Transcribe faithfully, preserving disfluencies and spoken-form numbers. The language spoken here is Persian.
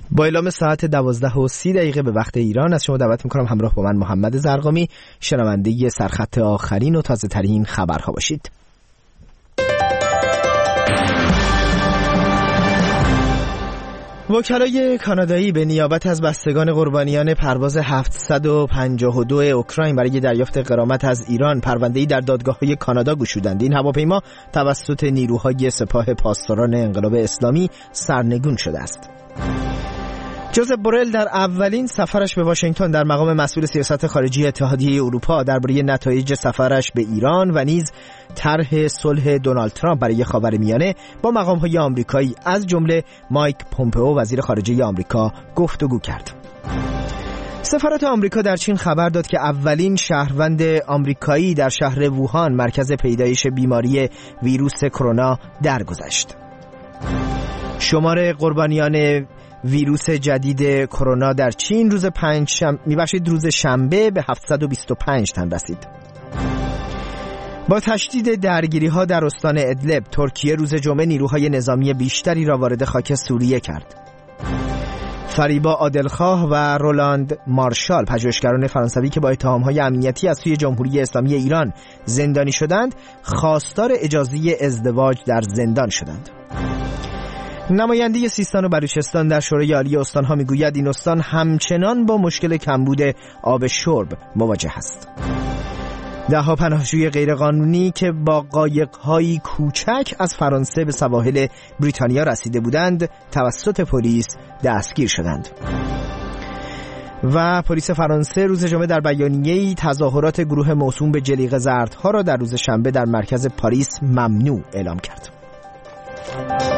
با اعلام ساعت دوازده و سی دقیقه به وقت ایران از شما دعوت میکنم همراه با من محمد زرقامی شنونده سرخط آخرین و تازه ترین خبرها باشید. وکلای کانادایی به نیابت از بستگان قربانیان پرواز هفتصد و پنجاه و دو اوکراین برای دریافت غرامت از ایران پرونده‌ای در دادگاه‌های کانادا گشودند. این هواپیما توسط نیروهای سپاه پاسداران انقلاب اسلامی سرنگون شده است. جوزف بورل در اولین سفرش به واشنگتن در مقام مسئول سیاست خارجی اتحادیه اروپا درباره نتایج سفرش به ایران و نیز طرح صلح دونالد ترامپ برای خاورمیانه با مقام‌های آمریکایی از جمله مایک پومپئو وزیر خارجه آمریکا گفتگو کرد. سفارت آمریکا در چین خبر داد که اولین شهروند آمریکایی در شهر ووهان مرکز پیدایش بیماری ویروس کرونا درگذشت. شمار قربانیان ویروس جدید کرونا در چین روز پنج شنبه میبخشید روز شنبه به هفتصد و بیست و پنج تن رسید. با تشدید درگیری ها در استان ادلب، ترکیه روز جمعه نیروهای نظامی بیشتری را وارد خاک سوریه کرد. فریبا عادلخواه و رولاند مارشال، پژوهشگران فرانسوی که با اتهام‌های امنیتی از سوی جمهوری اسلامی ایران زندانی شدند، خواستار اجازه ازدواج در زندان شدند. نماینده سیستان و بلوچستان در شورای عالی استان‌ها میگوید این استان همچنان با مشکل کمبود آب شرب مواجه است. ده‌ها پناهجوی غیرقانونی که با قایق‌های کوچک از فرانسه به سواحل بریتانیا رسیده بودند توسط پلیس دستگیر شدند. و پلیس فرانسه روز جمعه در بیانیه‌ای تظاهرات گروه موسوم به جلیقه زردها را در روز شنبه در مرکز پاریس ممنوع اعلام کرد.